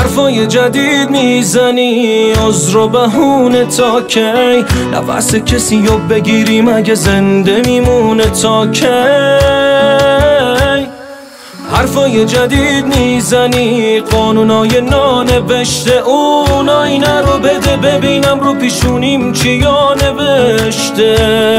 حرفای جدید میزنی، عذر و بهونه تا کی؟ نفس کسی رو بگیری مگه زنده میمونه تا کی؟ حرفای جدید میزنی، قانونای نانوشته، اون آینه رو بده ببینم رو پیشونیم چیا نوشته.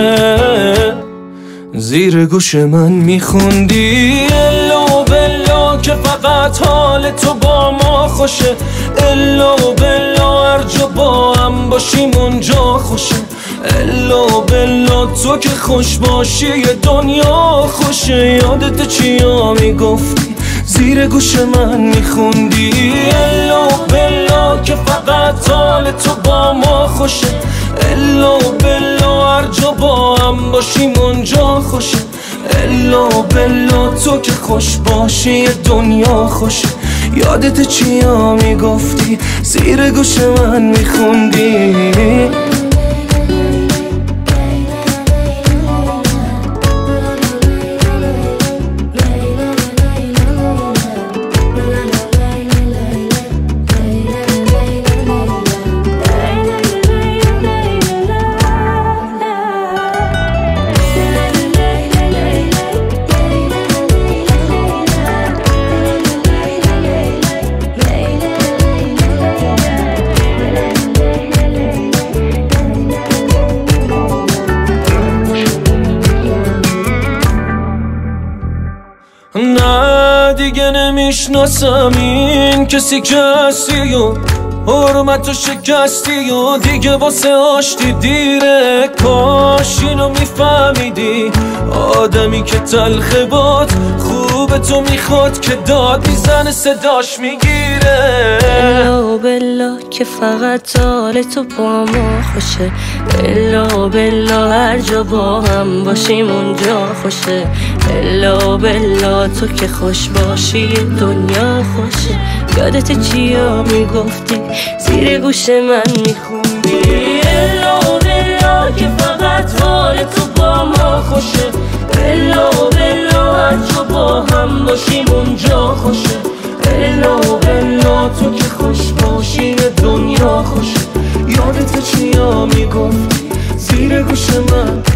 زیر گوش من میخوندی الا بلا که فقط حال تو با ما خوشه، الا بلا هر جا با هم باشیم اونجا خوشه، الا بلا تو که خوش باشی دنیا خوشه. یادت چیا میگفتی زیر گوش من میخوندی الا بلا که فقط حال تو با ما خوشه، الا بلا هر جا با هم باشیم اونجا خوشه، الا بلا تو که خوش باشی دنیا خوشه. یادت چیا میگفتی زیر گوش من میخوندی؟ نه دیگه نمیشناسم این کسی که هستی و حرمت و شکستی و دیگه واسه آشتی دیره. کاش اینو میفهمیدی آدمی که تلخه باد خوب تو میخواد که داد میزنه صداش میگیره. الا بلا که فقط حال تو با ما خوشه، الا بلا هر جا با هم باشیم اونجا خوشه، الا بلا تو که خوش باشی دنیا خوشه. یادت چیا میگفتی زیر گوش من میخوندی الا بلا که فقط حال تو با ما خوشه، الا بلا هر جا با هم باشیم اونجا خوشه، الا بلا تو که خوش باشی دنیا خوشه. یادت چیا میگفتی زیر گوش من